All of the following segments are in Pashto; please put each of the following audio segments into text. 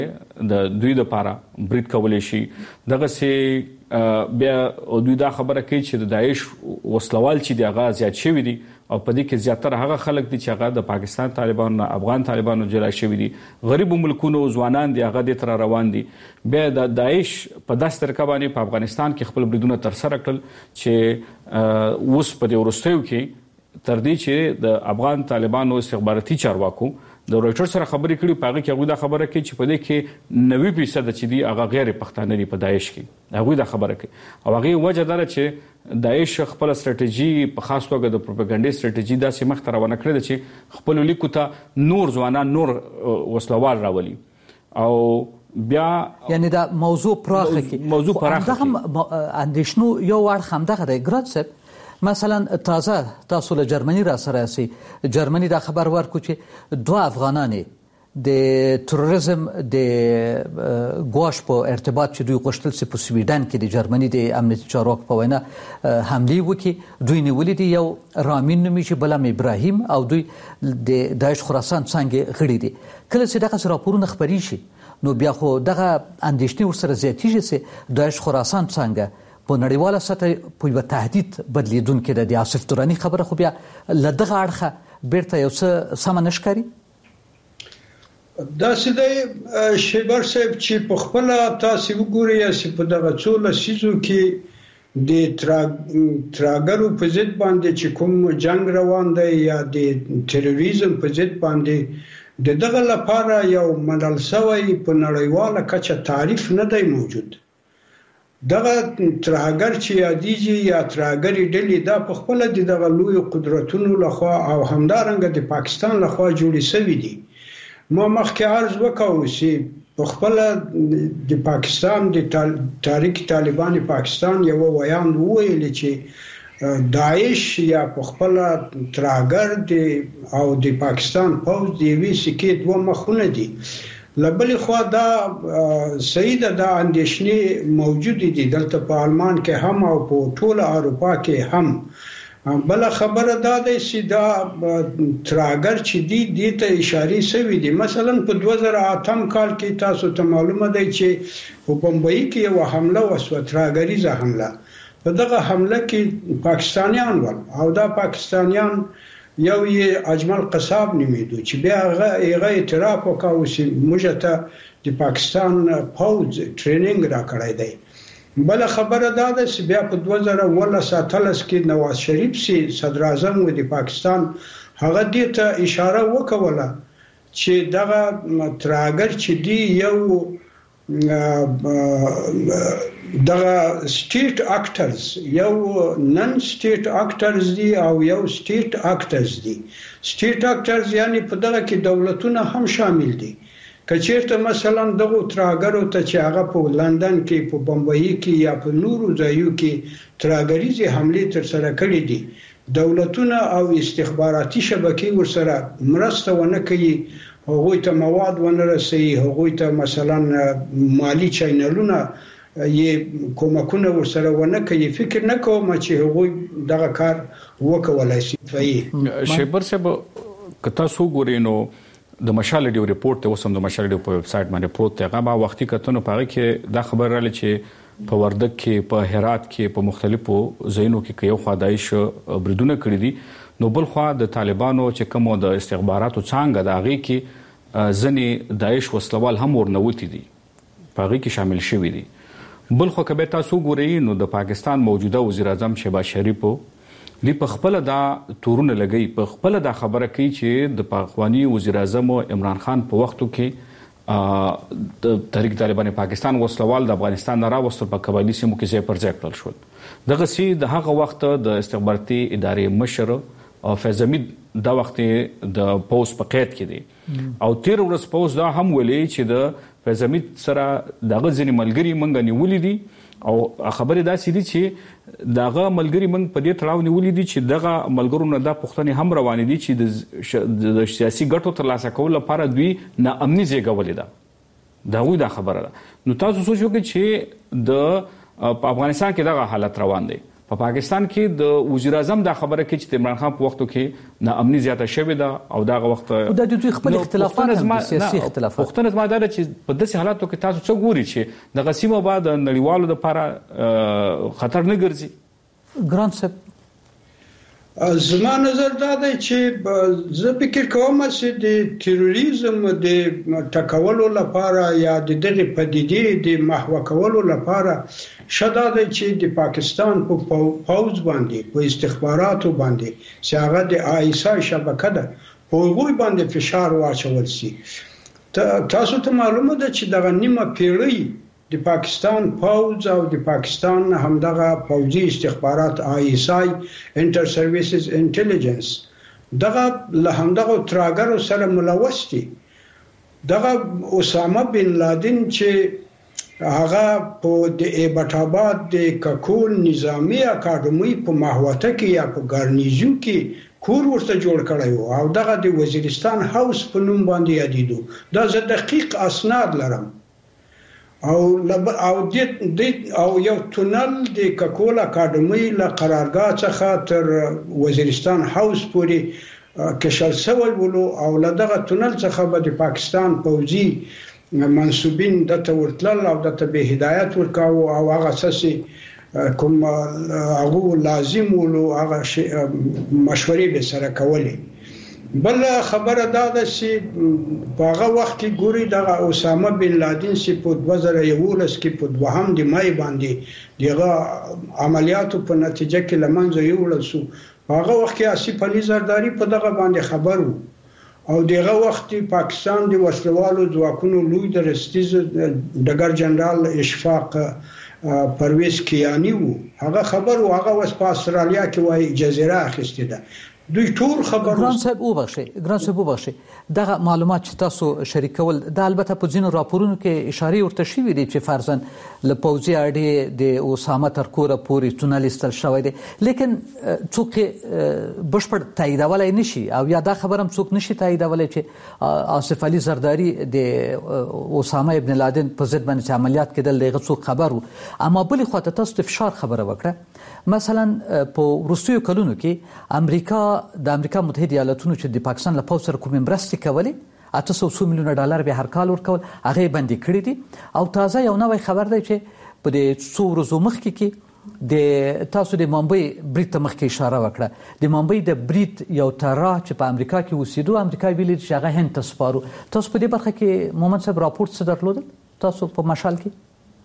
د دوی لپاره برید کولی شي. دغسې بیا دوی دا خبره کوي چې د داعش وسلوال چې دی هغه زیات شوي دي او په دې کې زیاتره هغه خلک دي چې هغه د پاکستان طالبانو افغان طالبانو جلا شوي دي. غریبو ملکونو ځوانان دي هغه دې تر روان دي. بیا د داعش په داسې طریقه باندې په افغانستان کې خپل بریدونه ترسره کړل چې اوس په دې وروستیو کې تر دې چې د افغان طالبانو استخباراتي چارواکو د رويټرز سره خبرې کړي په هغه کې هغوی دا خبره کوي چې په دې کې 90% چې دي هغه غیر پښتانه دي په داعش کې. هغوی دا خبره کوي او هغه وجه دا چې داعش خپل ستراتیژي په خاص توګه د پروپاګاندا ستراتیژي داسې مخ ته روانه کړې چې خپل لیکو ته نور ځوانان نور وسلوال راولي او بیا یعنی دا موضوع پراخه کی دغه اندیشنو یو اړخ هم دغه دی ګراتسب. مثلا تاسو له جرمني را سره سي جرمني دا خبر ورکو چې 2 افغانان د تروریزم د ګواش په ارتباط چې دوی غوښتل چې په سویډن کې د جرمني د امنیتي چارواکو په وینا حمله وکړي. دوی نیولې دي یو رامین نومي چې بلام ابراهیم او دوی د داعش خراسان څنګه غړي دي. کله چې دغه راپورونه خبري شي نو بیا خو دغه اندیشنې ورسره زیاتېږي چې داعش خراسان څنګه په نړیواله سطح په یو تهدید بدلیدونکې ده. د آصف دراني خبره خو بیا له دغه اړخه بیرته یو څه سمه نه ښکاري. داسې دی شیبر صاحب چې په خپله تاسې وګورئ چې په دغه څو لسیزو کې د تراګرو په ضد باندې چې کوم جنگ روان دی یا د تروریزم په ضد باندې د دغه لپاره یو منل شوی په نړیواله کچه تعریف نه دی موجود. دغه ترهګر چې یادېږي یا ترهګري ډلې دا په خپله دغه لوی قدرتونو لخوا او همدارنګه د پاکستان لخوا جوړې شوي دي. ما مخکې عرض وکړو چې په خپله د پاکستان د تاریخ طالبان پاکستان یو ویان وویل چې داعش یا په خپله ترهګر او د پاکستان پوځ د یوې سکې 2 مخونه دي. لبلی خوا دا صحیح ده دا اندیشنې موجود دي دلته په آلمان کې هم او په ټوله اروپا کې هم. بل خبره دا ده چې دا تراګر چې دي ته اشاره شوی دي. مثلا په 2008 کال کې تاسو ته معلومه ده چې په بمبئی کې یو حمله وشوه تراګریزه حمله. په دغه حمله کې پاکستانیان ول او دا پاکستانیان یو یې اجمل قصاب نومیدو چې بیا هغه اعتراف وکاو چې موږ ته د پاکستان پوځ ټریننګ را کړی دی. بل خبره دا ده چې بیا په 2018 کې نواز شریف سي صدر اعظم و د پاکستان هغه دې ته اشاره وکوله چې دغه تراګر چې دی یو دغه سټیټ اکټرز یو نن سټیټ اکټرز دي او یو سټیټ اکټرز دي. سټیټ اکټرز یعنی په دغه کې دولتونه هم شامل دي. کچېرته مثلا دغه تراګرو ته چې هغه په لندن کې په بمبئی کې یا په نورو ځایو کې تراګریزي حمله تر سره کړې دي دولتونه او استخباراتي شبکې ورسره مرسته ونه کوي. هغوی ته مواد ونه رسي هغوی ته مثلا مالی چینلونه یې کومکونه ورسره ونه کوي. فکر نه کوم چې هغوی دغه کار وکولای شي. شیبر صاحب کتا سو ګورینو د مشال ډیو ریپورت ته وسم د مشال ډیو په ویب سټ باندې پروت دی. هغه ما وختي کتنو پاره کې دا خبر رااله چې په وردګ کې په هرات کې په مختلفو ځایونو کې یو خدایش بریدونه کړی دي. نو بل خو د طالبانو چې کومو د استخباراتو څنګه د هغه کې ځنې داعش وسلوال هم ورنوتی دي په هغه کې شامل شوي دي. بل خو کبه تاسو ګورئ نو د پاکستان موجوده وزیر اعظم شهباز شریف دی په خپل دا تورونه لګي په خپل دا خبره کوي چې د پاکستاني وزیر اعظم عمران خان په وختو کې د تحریک طالبان پاکستان وسلوال د افغانستان نه راوستل په قبایلی سیمو کې ځای پر ځای کړل شول. دغه سي د هغه وخت د استخباراتي ادارې مشر او فیض حمید دا وخت د پوز په قید کې دی او تیر ورځ پوز دا هم ویلي چې د فیض حمید سره دغه ځینې ملګري منګه نیولې دي او خبره دا سړي چې دغه ملګری موږ په دې تړاو نیولې دي چې دغه ملګرو نه د پښتني هم روان دي چې د سیاسي ګټو ترلاسه کول لپاره دوی نه امني زیږولې ده. دا وی دا خبره ده. نو تاسو سوچ وکړئ چې د افغانستان کې دغه حالت روان دی. په پاکستان کې د وزیر اعظم دا خبره کې چې عمران خان په وختو کې ناامني زیاته شوې ده او دا وخت د دوی خپل اختلافات سیاسي اختلافات وختونه زما دا چې په داسې حالاتو کې تاسو څه ګوري چې د غسیمه بعد نړیوالو لپاره خطر نه ګرځي ګران صاحب؟ زما نظر دا دی چې زه فکر کوم چې د تروریزم د ټکولو لپاره یا د دغه پدیدې د محو کولو لپاره شدا دی چې د پاکستان په پوز باندې په استخباراتو باندې چې هغه د آیسا شبکه ده په هغوی باندې فشار واچول شي. تاسو ته معلومه ده چې دغه نیمه پیړۍ د پاکستان پوز او د پاکستان همدغه پوزي استخبارات آیسای انټر سرویسز انټيليجنس دغه له همدغه تراګرو سره ملوث دي. دغه اسامه بن لادن چې هغه په د ایبټ آباد د ککول نظامی اکاډمي په ماهوته کې یا په ګارنیزو کې کور ورته جوړ کړی او دغه د وزیرستان هاوس په نوم باندې یادیدو. دا زه دقیق اسناد لرم او یو تونل د ککول اکاډمي له قرارګاه څخه تر وزیرستان هاوس پورې کشل شوی ولو او لدغه تونل څخه به د پاکستان پوځي منسوبین دته ورتلل او دته به هدایت ورکاو او هغه ساسي کوم هغه لازم ولو هغه مشورې به سره کولې. بل خبره دا ده چې په هغه وخت کې ګوري د اسامه بن لادن چې په 2011 کې په 2 د مای باندې دغه عملیاتو په نتیجه کې لمنځه یوړل شو. په هغه وخت کې آصف علي زرداری په دغه باندې خبر وو او دغه وخت پاکستان د وسلوالو ځواکونو لوی درستیز ډګر جنرال اشفاق پرویز کیانی وو. هغه خبر وو هغه وس په استرالیا کې وای جزیره اخیسته ده. دوی ټول خبر ګران صاحب وبخښي دغه معلومات چې تاسو شریکول د البته په ځینو راپورونو کې اشاره ورته شوې دي چې فرضاً له پوځي اړې د اسامه تر کوره پورې تونل استل شوی دی لیکن څوک بشپړ تاییدولای نشي او یا دا خبرم څوک نشي تاییدولای چې آصف علي زرداری د اسامه ابن لادن په ضد باندې عملیات کېدل دغه څوک خبر وو. اما بل خو ته تاسو د فشار خبره وکړه مثلا په وروستیو کلونو کې د امریکا متحده ایالاتونو چې د پاکستان له پوځ سره کوم مرستې کولې 800 میلیونه ډالر به هر کال ورکول هغه بندي کړی دي او تازه یو نوې خبر دی چې په دې څو ورځو مخکې کې د تاسو د ممبئی بریټ مخکې اشاره وکړه د ممبئی د بریټ یو ترا چې په امریکا کې اوسېدو امریکا ویلي چې هغه هند ته سپارو. تاسو په دې برخه کې مومن صاحب راپورټ څه درلودل تاسو په مشال کې؟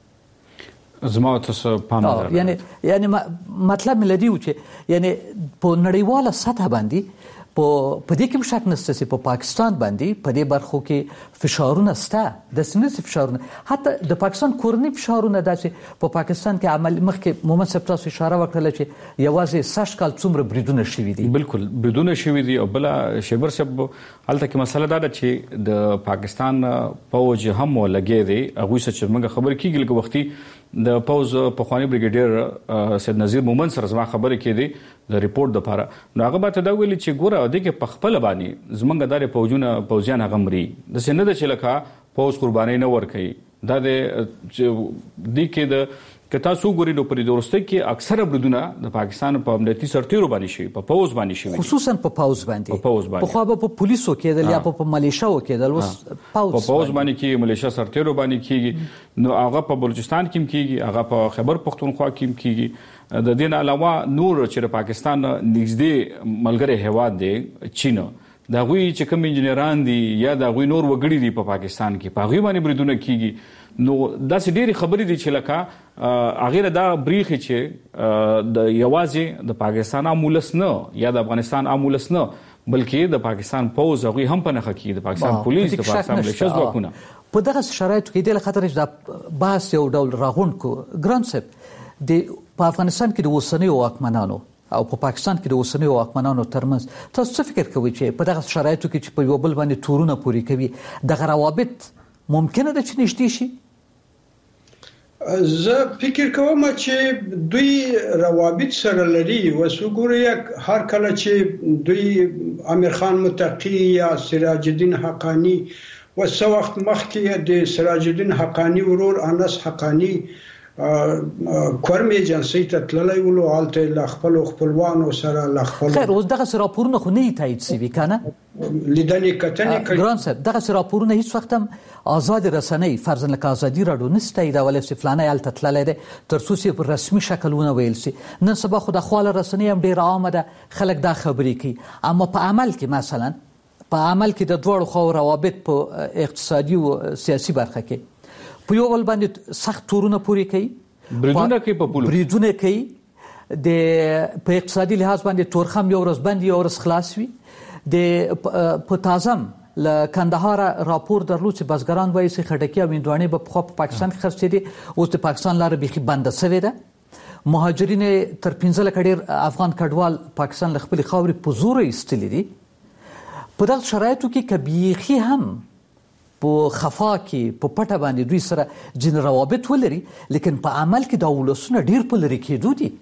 زما تاسو پام یعنی مطلب ملدي و چې یعنی په نړیواله سطح باندې په دې کې شک نشته چې په پاکستان باندې په دې برخو کې فشارونه سته د سنسي فشارونه حتی د پاکستان کورنی فشارونه داسې په پاکستان کې عمل مخکې مومن صاحب تاسو اشاره وکړه چې یوازې سش کال څومره بریدونه شوي دي. بالکل بریدونه شوي دي او بل شیبر صاحب هلته کې مسله دا ده چې د پاکستان پوج هم ولګي دي هغه څه موږ خبر کیږي لکه وختي د پوز په خواني بریګیډیر سید نذیر مومن سره زما خبرې کېدي د ریپورت د لپاره نو هغه به ته دا ویلي چې ګوره د کې په خپل باندې زمونږ داري پوجیان هغه مري د سینه د چلکا پوز قرباني نه ور کوي دا د دې کې د کتا سو ګوري نو پرې درسته کې اکثره بریدونه د پاکستان په امنیتي سرتیرو باندې شي په پوز باندې شي خصوصا په پوز باندې په خو په پولیسو کېدل یا په ملیشاو کېدل اوس پوز باندې کې ملیشا سرتیرو باندې کېږي نو هغه په بلوچستان کې کېږي هغه په خیبر پختونخوا کې کېږي د دې علاوه نور چې پاکستان نږدې ملګری هیواد دی چین دا غوي چې کوم انجنیران دي یا دا غوي نور وګړي دي په پاکستان کې په غوي باندې بریدونه کېږي نو دا سې ډېری خبرې دي چې لکه اغه دا بریخي چې د یوازې د پاکستان امولس نه یا د افغانستان امولس نه بلکې د پاکستان پوز غوي هم په نخ کې د پاکستان پولیس د پاکستان ملیشیا ځواکونه په دغه شرایطو کې د خطر د بحث یو ډول راغون کو ګران صاحب په افغانستان کې د اوسنیو واکمنانو او په پاکستان کې د اوسنیو واکمنانو ترمنځ تاسو څه فکر کوئ چې په دغه شرایطو کې چې په یو بل باندې تورونه پوری کوي د روابط ممکنه ده چې نشته شي؟ زه فکر کوم چې دوی روابط سره لري وسوګوري هر کله چې دوی امیر خان متقی یا سراج الدین حقانی وسو وخت مخکې د سراج الدین حقانی ورور انس حقانی کورم ایجنسی ته تللی ولو حالت ل خپلوانو سره ل خپل خیر اوس دغه راپورونه خو نه تایید شوي کنه لیدنې کتنې کوي ګران صاحب دغه راپورونه هیڅ وخت هم آزاد رسنۍ فرضاً لکه ازادي راډیو نسته دا ولې فلانه الته تللی دی تر څو چې په رسمي شکلونه ویل شي نن سبا خو د خواله رسنۍ هم ډېره عامه ده خلک دا خبرې کوي اما په عمل کې مثلا په عمل کې د دوړو خو روابط په اقتصادي او سیاسي برخه کې په یو ول باندې سخت تورونه پوری کوي بریدونه کوي په پولو بریدونه کوي د په اقتصادي لحاظ باندې تورخم یو ورځ باندې یو ورځ خلاص وي د په تازم ل کندهار راپور درلود چې بزګران وایي چې خټکی او هندوانې په پاکستان کې خرڅې دي اوس د پاکستان لار بيخي بنده شوې ده مهاجرین تر 15 لک ډیر افغان کډوال پاکستان ل خپل خاورې په زور ایستلې دي په دغه شرایطو کې کبيخي هم په خفا کې په پټه باندې دوی سره جن روابط ولري لیکن په عمل کې دا ولسونه ډیر په لري کېدو دي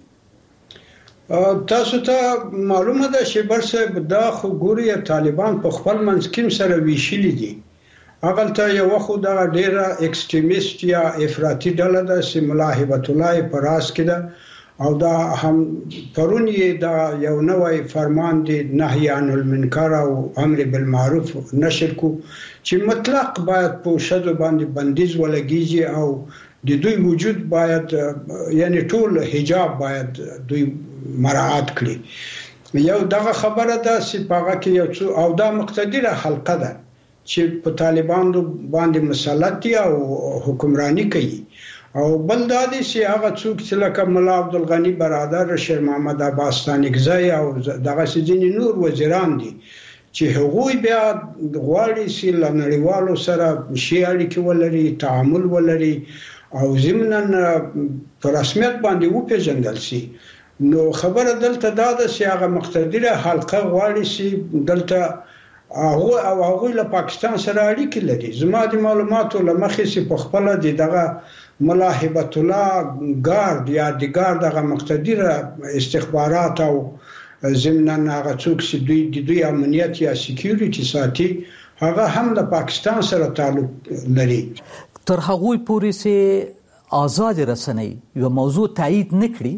تاسو ته معلومه ده چې برسه دا خو ګوري طالبان په خپل منځ کې سره ویشلي دي اغل ته یو خو دا ډیره ایکستریمیست یا افراطي ډله ده چې ملاحبت الله پر راس کې ده او دا هم پرون یې دا یو نوې فرمان دی نهي عن المنکر او امر بالمعروف نشر کو چې مطلق باید په شذ باندې بندیز ولګیږي او د دوی وجود باید یعنی ټول حجاب باید دوی مراعات کړي یو دغه خبره ده چې پاغه کې یو څو او دا مقتدره حلقه ده چې په طالبانو باندې مسلط دي او حکمرانی کوي او بل دا دي چې هغه څوک چې لکه مولا عبدالغنی برادر شیر محمد عباسطانی گزای او دغه ځینې نور وزیران دي چې هغوی بیا غواړي چې لنړیوالو سره شي اړیکې ولري تعامل ولري او ضمناً په رسمیت باندې وپیژندل شي نو خبره دلته دا ده چې هغه مقتدره حلقه غواړي چې دلته هغه له پاکستان سره اړیکې لري زما د معلوماتو لمخې چې په خپل دغه ملاحبت الله ګارد یا د ګارد هغه مقتدره استخبارات او ضمناً هغه څوک چې دوی امنیت یا سکیورټي ساتي هغه هم د پاکستان سره تعلق لري تر هغه پورې چې آزاد رسنۍ یو موضوع تایید نکړي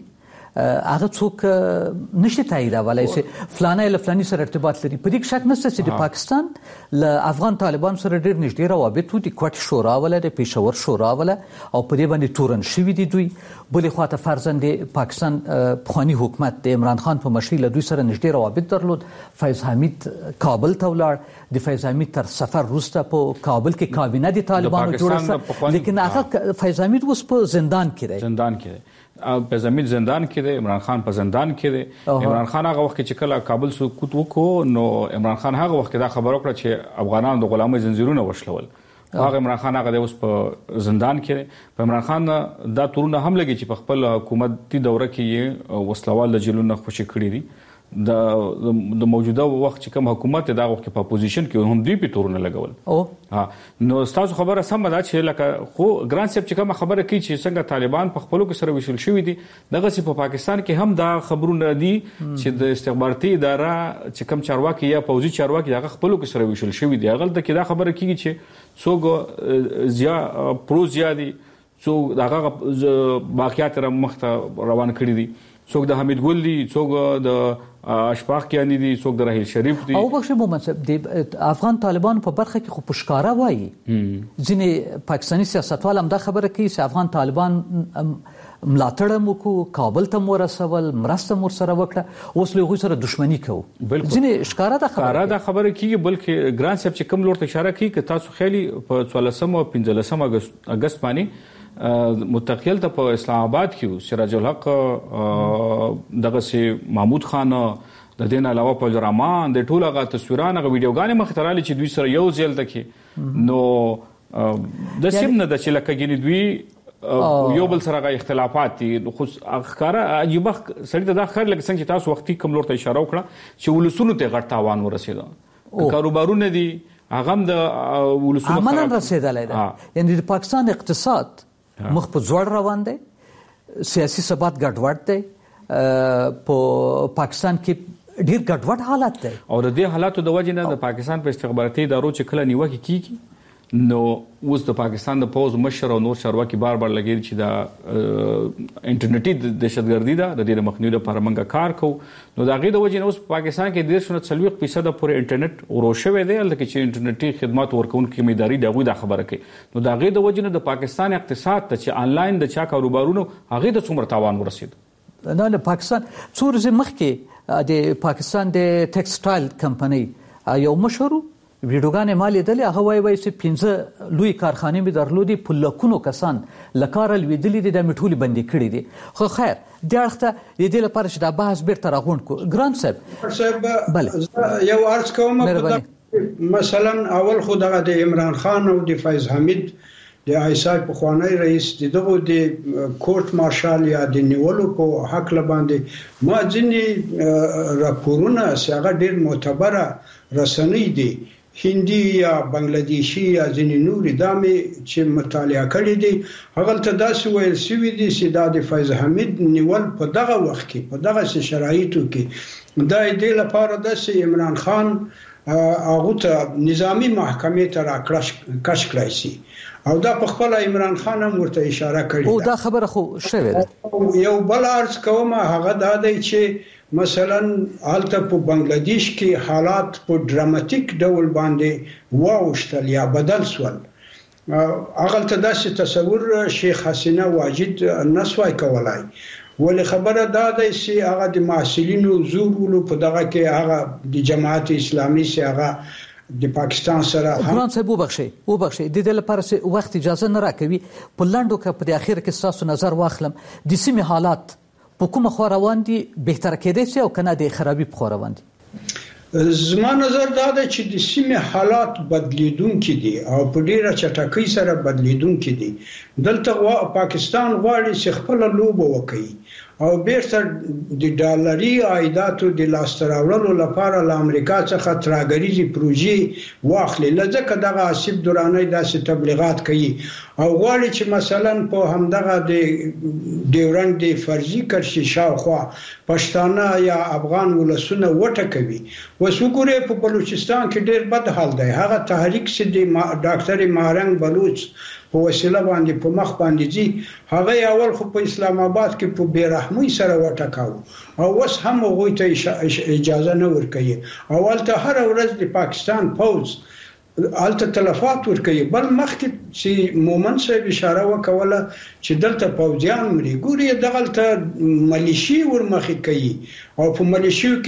هغه څوک نشي تاییدولای چې فلانه له فلاني سره ارتباط لري په دې شک نشته چې د پاکستان له افغان طالبان سره ډېر نږدې روابط دي کوټ شورا ولا د پېښور شورا ولا او په دې باندې تورن شوی دي دوی بلې خواته فرزند پاکستان پخوانی حکومت د عمران خان په مشرۍ له دوی سره نږدې روابط درلود فیض حمید کابل ته ولاړ د فیض حمید تر سفر وروسته په کابل کې کابینه د طالبانو جوړه لیکن هغه فیض حمید اوس په زندان کې دی په زمید زندان کې دی عمران خان په زندان کې دی عمران خان هغه وخت چې کله کابل سقوط وکړو نو عمران خان هغه وخت دا خبر وکړه چې افغانان د غلامۍ زنجیرونه وشلول هغه عمران خان هغه اوس په زندان کې دی په عمران خان دا تورونه هم لګي چې په خپل حکومتي دوره کې وسلوال د جیلونو خوشي کړی دي د موجوده وخت چې کوم حکومت دا وخت په اپوزیشن کې هم دوی په تورونه لګول نو تاسو خبره سم ده چې لکه خو ګران صاحب چې کوم خبره کوي چې څنګه طالبان په خپلو کې سره وشل شوی دي دغه چې په پاکستان کې هم دا خبرونه دي چې د استخباراتي اداره چې کوم چارواکي یا پوځي چارواکي هغه خپلو کې سره وشل شوی دي هغه د کې دا خبره کوي چې څوک پرو زیادي څوک دغه واقعیت مخته روان کړی دي څوک د حمید ګل دي څوک د اشفاق کیانی دي څوک د راهیل شریف دي او بخښه مومن د افغان طالبان په برخه کې خو پښکارا وایي ځینې پاکستاني سیاستوال هم دا خبره کوي چې افغان طالبان ملاتړ مو کو کابل ته ورسول مرسته مور سره وکړه اوس له غوي سره دښمنی کوي ځینې ښکارا دا خبره کوي بلکې ګران صاحب چې کوم لور ته اشاره کوي چې تاسو خېلي په 14 او 15 اگست باندې متقیل ته په اسلام آباد کې سراج الحق دغه سي محمود خان د دین علاوه په الرحمن د ټولو غا تصویرانه ویډیوګانې مختراله چې دوی سره یو ځل تکي نو د سیم نه د چې لکه ګینې دوی یو بل سره اختلافات دي خو ښکارا عجیب سړی ته دا خیر لکه څنګه چې تاسو وختي کوم لور ته اشاره وکړه چې ولسونو ته غټ تاوان ورسېده کاروبارونه دي هغه هم د ولسونو عملاً رسیدلای ده یعنی د پاکستان اقتصاد مخ په ځوړ روان دی سیاسي ثبات ګډوډ دی په پاکستان کې ډیر ګډوډ حالت دی او د دې حالاتو د وجې نه د پاکستان په استخباراتي ادارو چې کله نیوکه کیږي نو اوس د پاکستان د پوز مشر او نور چارواکي بار لګیږي چې دا انټرنیټي دهشتګردي ده د دې مخنیوي لپاره موږ کار کوو. نو دا غي د وجې نو پاکستان کې 30% پورې انټرنیټ ورشوي دی لکه چې انټرنیټي خدمات ورکوونکي مداري دغه د خبره کوي. نو دا غي د وجې نو د پاکستان اقتصاد ته چې انلاین د چا کاروبارونو هغه د څومره تاوان ورسید. نه پاکستان څو ورځې مخکې د پاکستان د ټیکسټایل کمپنۍ یو مشهور ویډیوګانې مالي دلی هغه وایي چې 15 لوی کارخانې به درلودي په لکونو کسان لکار لویدلې دي د میټولي بندي کړې دي. خو خیر د اړخته د دې لپاره چې دا بحث بیرته راغونډ کو ګران صاحب بله یو عرض کوم مثلا اول خو دغه د عمران خان او د فیض حمید د آیسای په خوانی رئیس دغه د کورټ مارشال یا د نیولو په حق لباندې ما ځینی راپورونه څنګه ډیر معتبره رسنۍ دي هندي یا بنگلاديشي یا ځینې نوري دامه چې مطالعه کړي دي هغه ته داسې ویل شوی دي چې د فیض حمید نیول په دغه وخت کې په دغه شرایطو کې د دې لپاره د عمران خان هغه ته نظامی محکمې ته راکړش کړی شي او دا په خپل عمران خان هم ورته اشاره کړې او دا خبره خو شوه ده. یو بل عرض کوم هغه دا دی چې مثلا حالته په بنگلاديش کې حالات په ډراماتیک ډول باندې واوښتل یا بدل شول. هغه ته داسې تصور شیخ حسینه واجد نسوای کولای ولې خبره دا ده چې هغه د محصلینو زورولو په دغه کې هغه د جماعت اسلامي سره هغه د پاکستان سره ګران صاحب وبخښي د دې لپاره وخت اجازه نه راکوي په لاندو کې په اخر کې تاسو نظر واخلم د سیمه حالات په کومه خو روان دي بهتر کېدای شي او کنه د خرابي په خو روان دي. زما نظر دا ده چې د سیمه حالات بدلیدونکي دي او په ډیره چټکۍ سره بدلیدونکي دي. دلته پاکستان غواړي چې خپل لوبه وکړي او بیرته د ډالري عایداتو د لاستراوړلو لپاره له امریکا څخه تراګریزي پروژې واخلي لکه دغه آصف درانی داسې تبلیغات کوي او غواړي چې مثلا په همدغه د ډیورنډ د فرضي کرشي شاوخوا پښتانه یا افغان ولسونه وټکوي. وسوګوره په بلوچستان کې ډیر بد حال دی. هغه تحریک چې د ډاکټر مارنګ بلوچ په وسیله باندې په مخ باندې دي هغه اول خو په اسلام آباد کې په بیرحمۍ سره وټکاو او اوس هم هغه ته اجازه نه ورکوي. اول ته هر ورځ د پاکستان پوز الته تلفات ورکوي بل مخکې چې مومن صاحب اشاره وکوله چې دلته پوځیان مري ګوري دغلته ملیشي ورمخې کوي او په ملیشیو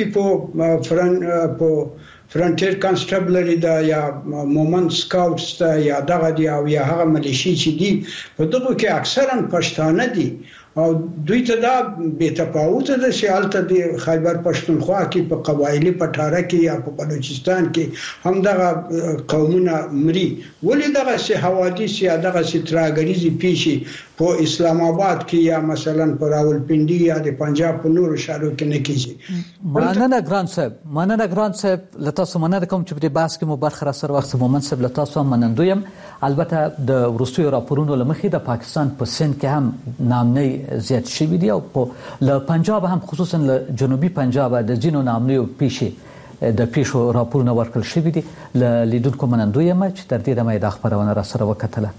کې په فرنټیر کانسټیبلری دا یا مومن سکاوټس دا یا دغه دی او یا هغه ملیشي چې دي په دغه کې اکثرا پښتانه دي او دوی ته دا به تفاوت ده چې حالت د خیبر پښتونخوا کې په قبایلی پټاره کې یا په بلوچستان کې هم دغه قومونه مري ولې دغه سي حوادث یا دغه سي تراګریزي پیښې په اسلام آباد کې یا مثلا په راولپنډي یا د پنجاب په نورو ښارونو کې نه کیږي. مننه ګران صاحب لته سمنه کوم چې په بحث کې مو برخه را سره وخت مومن صاحب لته سم منندویم. البته د ورستیو راپورونو لمخې د پاکستان په سند کې هم نامنۍ زیات شوی دی او په پنجاب هم خصوصا له جنوبي پنجاب د جنو نامنۍ پیښې د پیښو راپورونه ورکړل شوی دي. لیدونکو منندویم چې تر دې دمه د خبرونه را سره وکټله.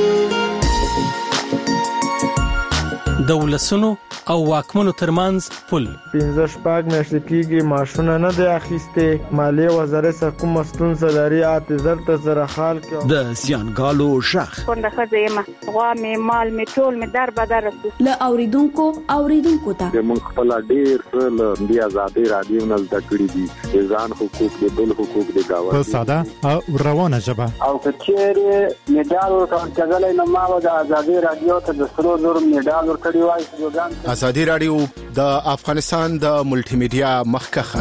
د ولسونو او واکمنو ترمنځ پل 15 شپږ میاشتې کېږي ماشونه نه دی اخیسته مالیه وزارت سره کوم ستونزه لري اعتذار ته زره خال کې د زیانګالو شخ څنګه خځه غوا می مال می ټول می در بدر له اوریدونکو ته موږ خپل ډیر څه د آزادي رادیو نه زده کړی دي ځان حقوق د بل حقوق د گاوه په ساده او روانه ژبه او کچېره میډال ورکړل نو ما د آزادي رادیو ته د سرو زور میډال ورکړی وای. آزادي رادیو د افغانستان د ملټي میډیا مخکخه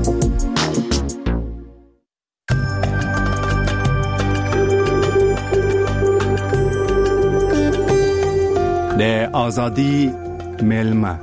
د آزادي ملما.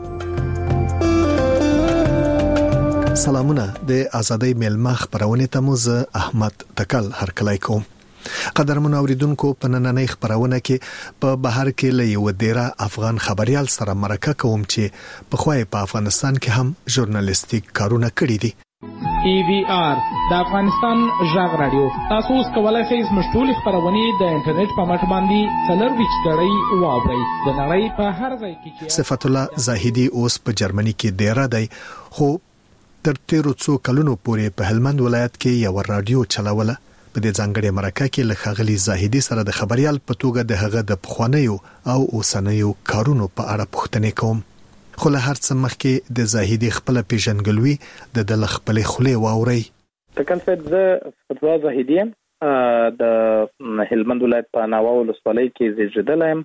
سلامونه د آزادي ملما خبرونه ته مو زه احمد تکل هرکلای کوم. قدرمن اوریدونکو په نننۍ خبرونه کې په بهر کې له یو ډیره افغان خبريال سره مرکه کوم چې په خوای په افغانستان کې هم ژورنالیستیک کارونه کړی دي. AVR د افغانستان ژغ رادیو. تاسو اوس کولای شئ زموږ ټولې خپرونې د انټرنیټ په مټ باندې 24 واورئ. د نړۍ په هر ځای کې چې صفت الله زاهدي اوس په جرمني کې ډیر دی، خو تر 13 کلونو پورې په هلمند ولایت کې یو رادیو چلاوله. په دې ځانګړي مرکه کې له خغلی زاهدي سره د خبريال په توګه د هغه د پخوانیو او اوسنیو کارونو په اړه پوښتنې کوم. خو له هر څه مخکې د زاهدي خپل پیژنګلوي د خپل خولې واوري. تکل څه د فتوا زاهدي د هلمند ولایت په ناوه ولسوالۍ کې زیږیدلم.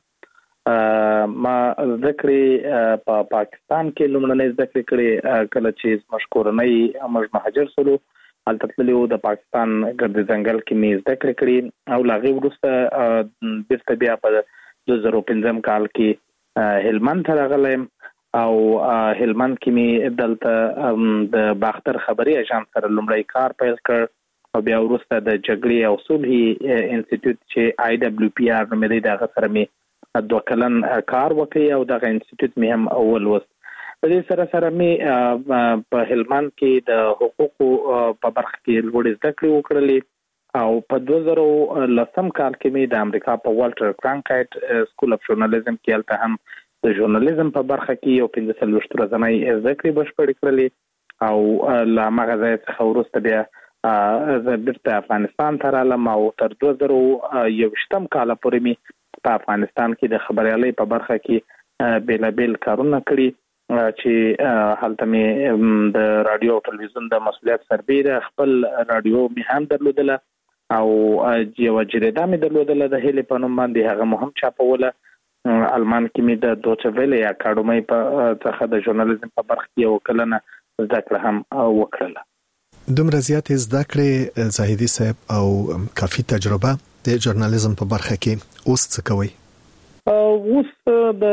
ما ذکرې په پاکستان کې لومړنۍ ذکر کړې کله چې مشکورنۍ موږ مهاجر سولو التطلیو د پاکستان ګرد ځنګل کې می ذکر کړې او لاغي وروسته بیرته بیا په 2015 کال کې هلمند ته راغلم او هلمند کې می دلته د باختر خبري اژانس سره لومړی کار پیل کړ او بیا وروسته د جګړې او صلح انسټیټیوټ چې IWPR نومې دی دغه سره می 2 کلن کار وکړ او دغه انسټیټیوټ می هم اول وست. په دې سره می په هلمند کې د حقوقو په برخه کې لوړ زده کړې وکړلې او په 2010 کال کې می د امریکا په والټر کرانکایټ سکول اف ژورنالیزم کې الته هم د ژورنالیزم په برخه کې یو 15 ورځنۍ زده کړې بشپړې کړلې او لا مغزه څخه وروسته بیا زه بیرته افغانستان ته رالم او تر 2021 کال پورې می په افغانستان کې د خبريالۍ په برخه کې بیلابل کارونه کړی چې حالته می د رادیو او ټلویزیون د مسؤلیت سربېره خپل رادیو می هم درلودله او یو جریده می درلودله د هلي په نوم باندې هغه مهم چاپوله. المان کې می د دوچه ویلې اکاډمۍ په څخه د ژورنالیزم په برخه کې یو کلنه زده کړه هم وکړله. دومره زیات زده کړې زاهدي صاحب او کافي تجربه د ژورنالیزم په برخه کې اوس څه کوي؟ اوس د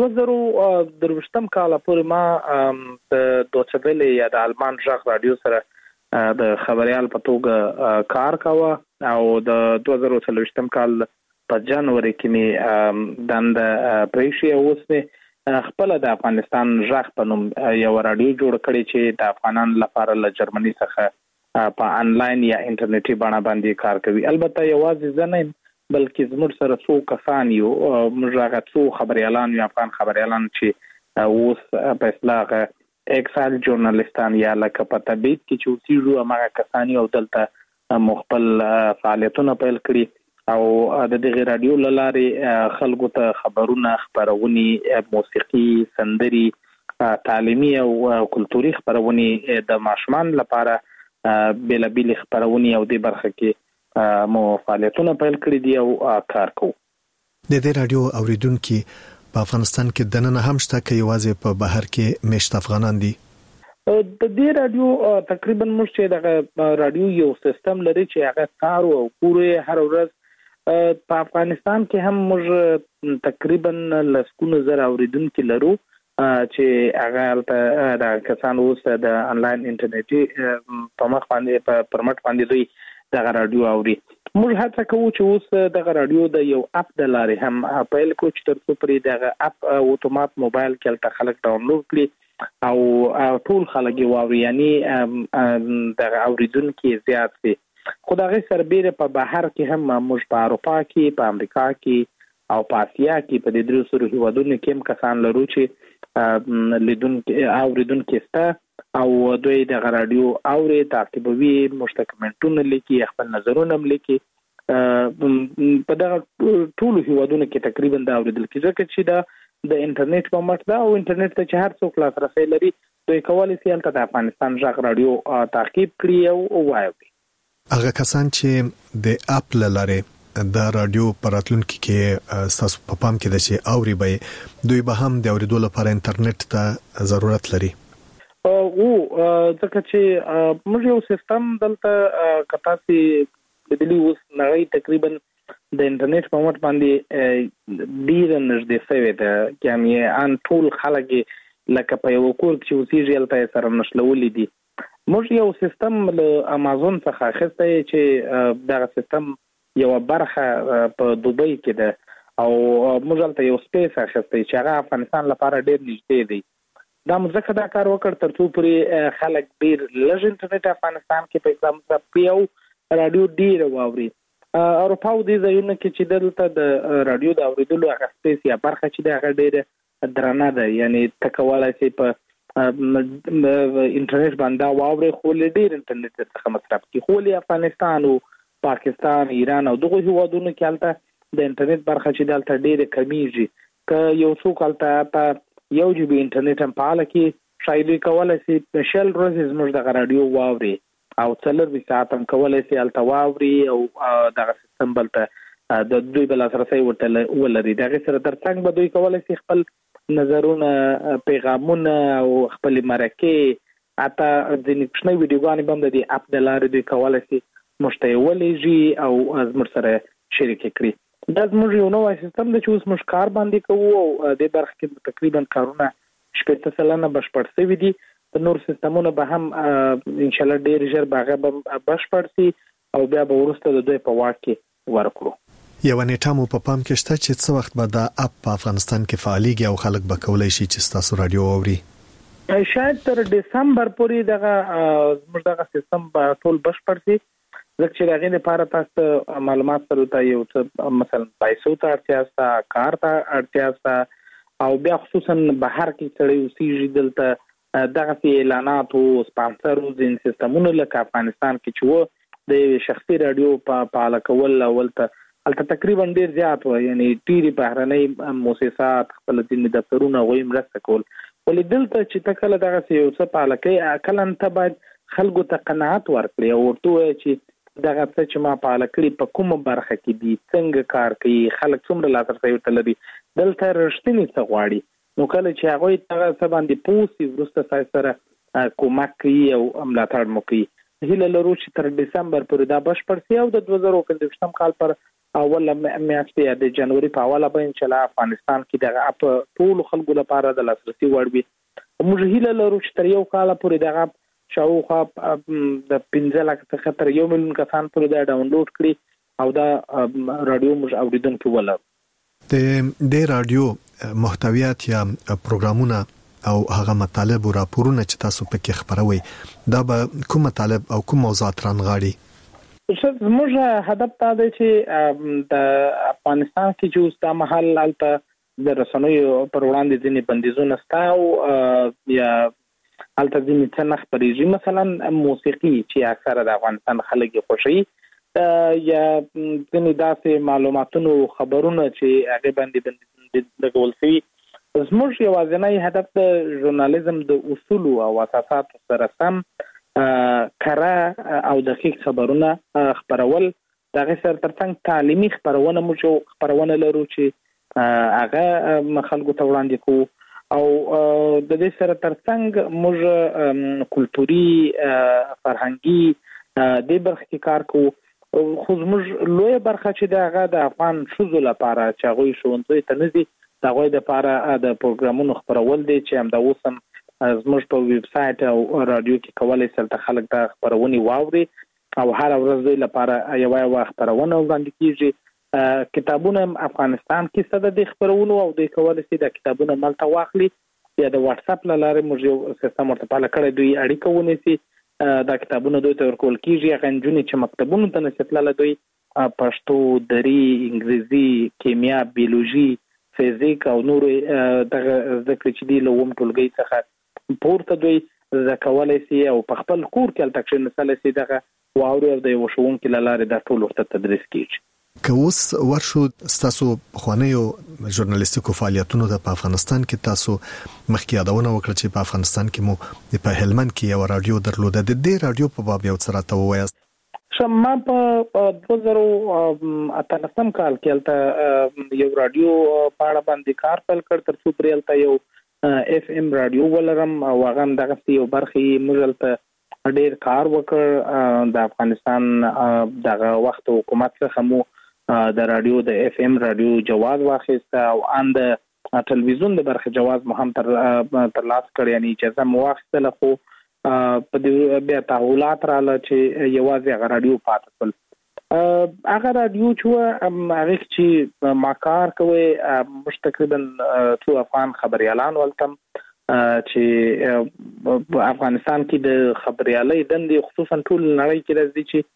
2023 کال پورې ما د دوچه ویلې یا د المان ژغ رادیو سره د خبريال په توګه کار کاوه او د 2023 کال په جنوري کې می دند پریشي اوس خپل د افغانستان ژغ په نوم یو رادیو جوړ کړی چې د افغانانو لپاره له جرمني څخه په انلاین یا انټرنیټي بڼه باندې کار کوي. البته یوازې ځنه بلکې زموږ سره څو کسان یو موږ هغه څو خبريالان یا افغان خبريالان چې اوس په اصطلاح اکسل ژورنالیستان یا لکه په تبعید کې چې اوسېږو هغه کسان او دلته مخبل فعالیتونه پیل کړي او د دغه رادیو لارې خلکو ته خبرونه خبرونې موسیقي سندري تعلیمي او کلتوري خبرونې د ماشومان لپاره بیلابل خبرونې او د برخه کې مو فعالیتونه پیل کړی دی او کار کوو. د دې رادیو اوریدونکو په افغانستان کې دننه هم شته کې یوازې په بهر کې مشت افغانان دي. د دې رادیو تقریبا موږ چې د رادیو یو سیستم لري چې هغه کار او پوره هر ورځ په افغانستان کې هم موږ تقریبا لسکونه زر اوریدونکو لرو چې هغه د کسانو اوس د انلاین انټرنیټي په مخ باندې په پرمټ باندې دوی دغه رادیو اوري. موږ هڅه کوو چې اوس دغه رادیو د یو اپ د لارې هم پیل کوو چې تر څو پرې دغه اپ اتومات موبایل کې تل خلک ډاونلوډ کړي او ټول خلک واوري، یعنی دغه اوریدونکو زیات شي. خو دغه سربېره په بهر کې هم موږ په اروپا کې په امریکا کې او په اسیا کې په دې درو سره هیوادونو کې هم کسان لرو چې اوریدونکو ستا او دوی د رادیو اوري تعقیبوي مشتکمنټونه لیکي خپل نظرونه لیکي په دغه ټول هیوادونو کې تقریبا دا اوریدل کیږي چې دا د انټرنیټ په مټ دا او انټرنیټ ته چې هر څوک لاسرسي لري دوی کولای شي د افغانستان ژغ رادیو تعقیب کړي او وایي. هغه کسان چې د اپ لاره د رادیو پراتلونکو کې تاسو په پام کې د چې اوري به دوی به هم د اوریدو لپاره انټرنیټ ته ضرورت لري. ځکه چې موږ یو سیستم دلته کتاسي بدلی اوس نړۍ تقریبا د انټرنیټ په مټ باندې ډیر نږدې شوی ده، یعنی ان ټول خلک لکه په یو کور کې اوسېږي الته سره نشلولې دي. موږ یو سیستم له امازون څخه اخیستی چې دغه سیستم یو برخه په دوبۍ کې ده او موږ الته یو سپیس اخیستی چې هغه افغانستان لپاره ډیر نږدې دی دا مزکه دا کار وکړ ترڅو پورې خلک ډیر لږ انټرنیټ افغانستان کې په ایگزامپل پیو رادیو ډیر واوري اروپا او د ځایونو کې چې دلته د رادیو د اوریدلو هغه سپیس یا برخه چې د هغه ډیره درنه ده یعنی تکوالای سي په انټرنیټ باندې واوري خو ډیر انټرنیټ څخه مصرف کی خو افغانستان او پاکستان ایران او دغه هیوادونو کې البته د انټرنیټ برخه چې دلته ډیره کمیږي ک یو څوک البته په یو جی بي انټرنیټ هم پاله کې شایدي کولای شي سپیشل ورځ زموږ د رادیو واوري او څلور ساعت هم کولای شي البته واوري او دغه سیستم بلته د دوی بل سره ورته ولري دغه سره ترڅنګ به دوی کولای شي خپل نظرونه پیغامونه او خپل مرکه اته د نښنې ویډیوګانې باندې د اپ د لارې دوی کولای شي مشتیولېږي او زموږ سره شریک کړي دا زموږ یو نوې سیستم د چې اوس موږ کار باندې کوو او د برخه کې تقریبا کارونه 80% بشپړ شوي دي د نور سیستمونو به هم ان شاء الله ډیر ژر باغه بشپړ شي او بیا به ورسته د دوی په واک کې ورکړو یو نیټه مو په پام کې شته چې څو وخت به دا اپ په افغانستان کې فعالیږي او خلک به کولای شي چې تاسو رادیو اوري شاید تر دسمبر پورې دغه زموږ دغه سیستم به ټول بشپړ شي ځکه چې هغه لپاره تاسو معلومات سره ته یو څه مثلا پیسو ته اړتیا سته کار ته اړتیا سته او بیا خصوصا بهر کې سړی اوسېږي دلته دغه اعلانات او سپانسرز سیستمونه لکه افغانستان کې چې د شخصي رادیو په علاقول اولته تقریبا ډیر زیات و یعنی ډیری بهرنۍ مؤسسات خپل دین دفترونه غوي مرسته کول ولې دلته چې تکله دغه یو څه په علاقه کله ته باید خلکو ته قناعت ورکړي او ورته چې دغه څه چې ما په علاقه په کومه برخه کې دي څنګه کار کوي خلک څومره لاسرسي ورته لري دلته رښتینی څه غواړي نو کله چې هغه ته څه باندې پوسی ورسته سره کومک کوي او ملاتړ مو کوي هله لرو چې تر دسمبر پورې دا بشپړ شي او د 2015 کال پر اول میاشتې د جنوري په اوله به ان شاء الله افغانستان کې دغه اپ ټول خلکو لپاره د لاسرسي وړ وي موږ هله لرو چې تر یو کال پورې دغه شاوخوا د 15 لک څخه تر 1 ملیون کسان پورې دا ډاونلوډ کړي او دا رادیو موږ اوریدونکو ولر د رادیو محتویات یا پروګرامونه او هغه مطالب او راپورونه چې تاسو پکې خبروي دا به کوم مطالب او کوم موضوعات رانغاړي زموږ هدف دا دی چې د افغانستان کې چې اوس د محل البته د رسنیو پر وړاندې ځینې بندیزونه شته او یا البته ځینې څه نه خپرېږي مثلا موسیقي چې اکثره د افغانستان خلک یې خوښوي یا ځینې داسې معلوماتونو خبرونه چې هغه باندې لګول شوي زموږ یوازینی هدف د ژورنالیزم د اصول او اساساتو سره سم کره او دقیق خبرونه خبرول دغه سره ترڅنګ تعلیمي خبرونه موږ خبرونه لرو چې هغه خلکو ته وړاندې کوو او د دې سره ترڅنګ موږ کلتوري فرهنګي د برخه کې کار کوو خو موږ لوی برخه چې دغه د افغان شوزو لپاره چې هغه شونځي ته نزي دغه د لپاره د پروګرامونو خبرول دي چې هم د اوسم زموږ په ویب سټ او رادیو کې کولای شي چې خلک د خبرونې واوري او هر ورځ د لپاره یو خبرونه وړاندې کیږي کتابونه افغانستان کې څه د خبرونو او د کولای شي د کتابونو ملته واخلي یا د واتس اپ لاره موږ یو سیستم ورته پاله کړی دوی اړیکه ونیسي د کتابونو دوی ته ورکول کیږي غنجونی چې مکتبونو ته نشتلاله دوی پښتو دری انګریزي کیمیا بیولوژي فزیک او نور دغه ذکر چې دی لوم ټولګي څخه پورته دوی زکولای شي او په خپل کور کې التکشن نسل شي دغه واوري او د وشون کې لاره د ټول ورته تدریس کیږي که اوس ورشو تاسو خوانیو ژورنالیستیکو فعالیتونو د افغانستان کې تاسو مخکې یادونه وکړه چې په افغانستان کې مو په هلمند کې یو رادیو درلوده د دې رادیو په باب یو څه راته ووایاست شمه په 2018 کال کې البته یو رادیو په اړه باندې کار پیل کړ تر څو پرېلته یو اف ام رادیو ولرم او هغه دغه یو برخه مجلته ډېر کار وکړ د افغانستان دغه وخت حکومت څخه مو د رادیو د اف ام رادیو جواز واخیسته او ان د ټلویزیون د برخه جواز مو هم تر لاس کړ یعنی اجازه مو واخیسته خو په دې بیا تحولات رااله چې یوازې هغه رادیو پاتې کول هغه رادیو چې هغه چې ما کار کوي مش تقریبا څو افغان خبريالان ولتم چې افغانستان کې د خبريالۍ دندې خصوصا ټول نړۍ کې راځي چې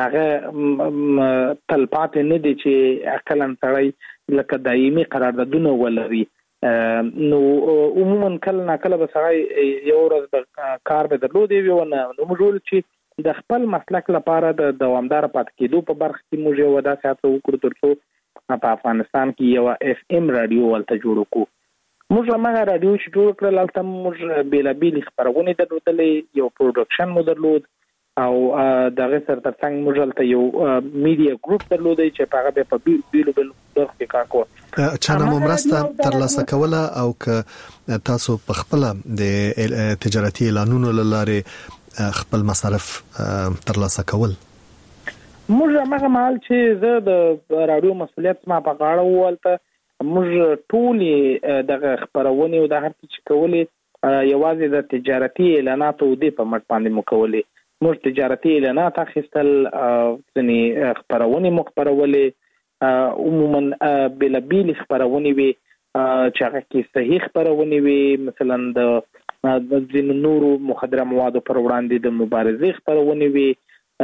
هغه تلپاتې نه دي چې عقلاً سړی لکه دایمي قراردادونه ولري. نو عموما کله ناکله به سړی یو ورځ کار به درلودي وي ونه نو موږ چې د خپل مسلک لپاره د دوامدار پاتې کېدو په برخه کې موږ یو داسې هڅه وکړو ترڅو په افغانستان کې یو FM رادیو ولته جوړ کړو. موږ هغه رادیو چې جوړ کړل هلته موږ بیلابیل خبرونه درلودلې، یو پروډکشن مو درلود او دغه سره ترڅنګ موږ هلته یو میډیا ګروپ درلودی چې هغه به په بیلو برخو کې کار کوي. چانه مو مرسته ترلاسه کوله او که تاسو په خپل د تجارتي اعلانونو لاره خپل مصارف ترلاسه کول؟ موږ هغه مال چې زه د رادیو مسؤلیت ما په غاړه ولته موږ ټول دغه خبرونه او د هر څه چې کولې یوازې د تجارتي اعلاناتو د په مټ باندې مو کولې. موږ تجارتي اعلانات اخیستل، ځنی خبرونه مخبرولې، عموما بلابیل خبرونه وي چې هغه کې صحیح خبرونه وي، مثلا د ځینو نورو مخدره موادو پر وړاندې د مبارزې خبرونه وي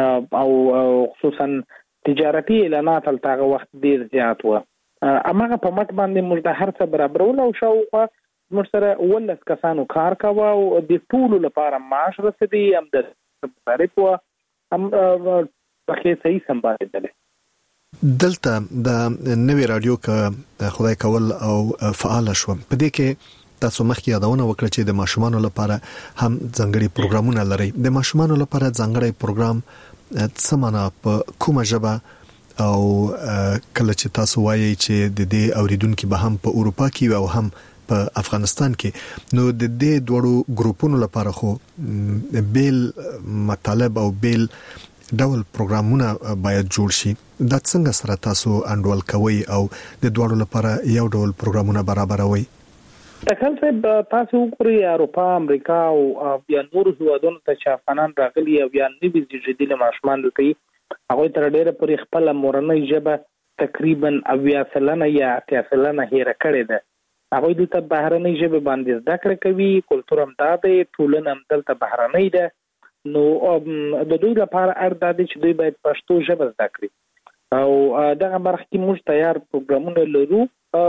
او خصوصا تجارتي اعلانات هغه وخت ډیر زیات و. امغه په مټ باندې موږ د هر څه برابرول او شاوخوا موږ سره ولس کسانو کار کاوه او د ټول لپاره معاش رسیدي هم د مصارف هم په صحیح سمبالېدل. دلته د نوې رادیو که خدای کول او فعال شو په دې کې تاسو مخکې یادونه وکړه چې د ماشومانو لپاره هم ځانګړي پروګرامونه لري. د ماشومانو لپاره ځانګړي پروګرام څه معنا په کومه ژبه او کله چې تاسو وایي چې د دې اوریدونکو به هم په اروپا کې او هم په افغانستان کې، نو د دې دوړو ګروپونو لپاره خو بیل مطالب او بیل ډول پروګرامونه باید جوړ شي. دا څنګه سره تاسو انډول کوي او د دوړو لپاره یو ډول پروګرامونه برابروي؟ تکل صاحب تاسو وګورئ اروپا، امریکا او یا نور هیوادونو ته چې افغانان راغلي او یا نوي زیږیدلي ماشومان دي، هغه تر ډیره پورې خپل مورنۍ ژبه تقریبا 80% یا 80% هېره کړې ده. هغه د بهرنۍ ژبه باندې زده کړه کوي، کلتور هم دا دی، ټولنه هم دلته بهرنۍ ده. نو د دوی لپاره اړ دی چې دوی باید پښتو ژبه زده کړي او دغه برخه کې موږ تیار پروګرامونه لرو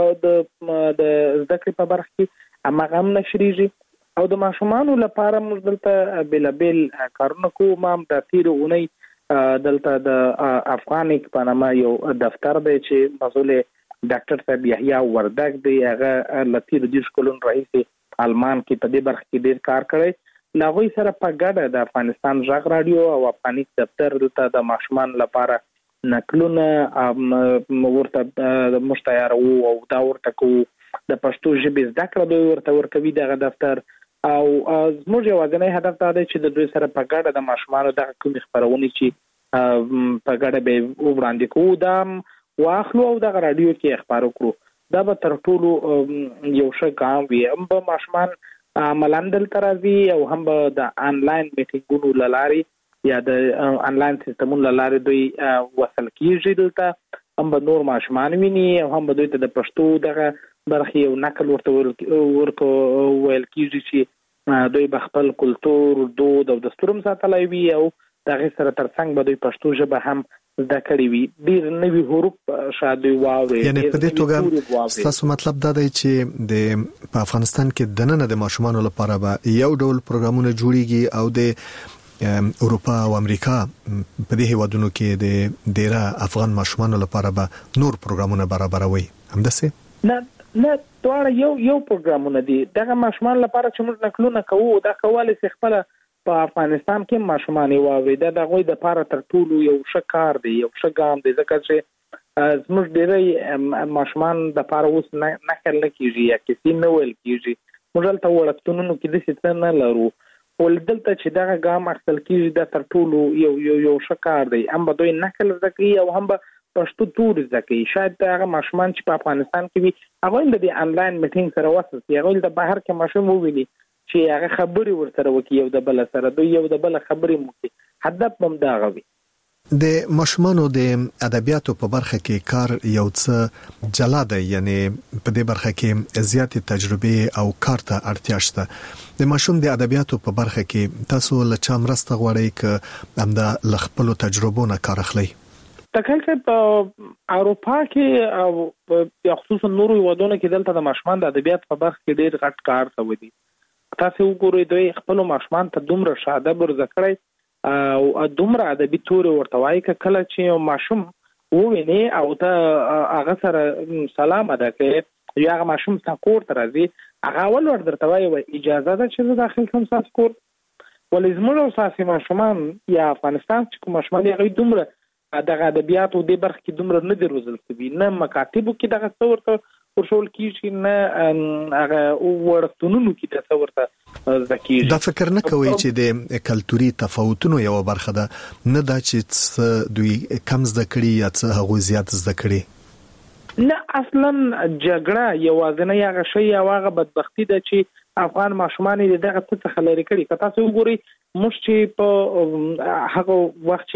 د زده کړې په برخه کې هغه هم نشریږي او د ماشومانو لپاره موږ دلته بلابل کارونه کوو. ما هم د تیر اونۍ دلته د افغانیک په نامه یو دفتر دی چې مسؤل ډاکټر صاحب یحیی وردګ دی، هغه لتیر د شکلون رئیس آلمان کې په دې برخه کې ډیر کار کړی. لاغوی سره په ګډه د افغانستان ژغ رادیو او افغانیک دفتر دلته د ماشومان لپاره نقلونه ورته مشتیار او دا ورته کو د پښتو ژبې زده کړه ورته ورکوي دغه دفتر او زموږ یوازینی هدف دا دی چې د دوی سره په ګډه د ماشومانو دغه کومې خبرونه چې په ګډه به وړاندې کوو دا واخلو او دغه رادیو کې خبرو کړو. دا به تر ټولو یو ښه ګام وي. هم به ماشومان عملاً دلته راځي او هم به د آنلاین میټینګونو له لارې یا د آنلاین سیستمونو له لارې دوی وصل کېږي دلته، هم به نور ماشومان ویني او هم به دوی ته د پښتو دغه برخې یو نقل ورته ویل کېږي چې دوی به خپل کلتور، دود او دستور هم ساتلی وي او دغه سره ترڅنګ به دوی پښتو ژبه هم زده کړې وي. ډېر نوي حروف شاید دوی واوري. یعنی په دې توګه ستاسو مطلب دا دی چې په افغانستان کې دننه د ماشومانو لپاره به یو ډول پروګرامونه جوړیږي او د اروپا او امریکا په دې هیوادونو کې د ډیره افغان ماشومانو لپاره به نور پروګرامونه برابروي، همداسې؟ نه دواړه یو پروګرامونه دي. دغه ماشومان لپاره چې موږ نقلونه کوو دا کولای شي خپل په افغانستان کې ماشومان واوري. دا د غوي د لپاره تر ټولو یو ښه کار دی، یو ښه ګام دی، ځکه چې زموږ ډېری ماشومان د لپاره اوس نقل نه کېږي یا کیسې نه ویل کېږي. موږ هلته وړکتونونو کې داسې څه نه لرو. ولدلته چې دغه ګام اخیستل کېږي دا تر ټولو یو ښه کار دی. هم به دوی نقل زده کوي او هم به پښتو تور زده کوي. شاید هغه ماشومان چې په افغانستان کې وي هغوی هم د آنلاین میټینګ سره وصل شي، هغوی د بهر کې ماشوم وویني چې هغه خبرې ورسره وکړي یو د بل سره، دوی یو د بل خبرې وکړي. هدف هم دا غوي. د ماشومانو د ادبیاتو په برخه کې کار یو څه جلا دی، یعنی په دې برخه کې زیات تجربه او کار ته اړتیا شته. د ماشوم د ادبیاتو په برخه کې تاسو له چا مرسته غواړئ ک همدا لخپلو تجربو نه کار اخلئ؟ تکل چې په اروپا کې او خصوصا نورو هیوادونو کې دلته د ماشومان د ادبیات په برخه کې ډېر غټ کار شوی دی. تاسو وګورئ دوی خپل ماشومان ته دومره شاده برزکړی او دومره ادبي تور ورته وایي کله چې ماشوم وویني او ته هغه سره سلام ادا کوي، یا هغه ماشوم څنګه کور ته راځي هغه ول ورته وایي اجازه ده چې داخل کوم ساس کور. ولې زموږ ساسي ماشومان یا افغانستان چې کوم ماشومان یې دومره دغه ادبیاتو د برخه کې دومره نه دی روزل شوي، نه مکاتبو کې دغه څورته ورشول کیږي، نه هغه ورتونونو کې د څورته ذکیږي. دا فکر نه کوي چې د کلتوري تفاوتونو یو برخه ده، نه دا چې دوی کم زده کړي یا څه هغه زیات زده کړي؟ نه اصلا جګړه یوازینی هغه شی او هغه بدبختی ده چې افغان ماشومان دغه څه خلاري کړي. که تاسو وګورئ موږ چې په هغه وخت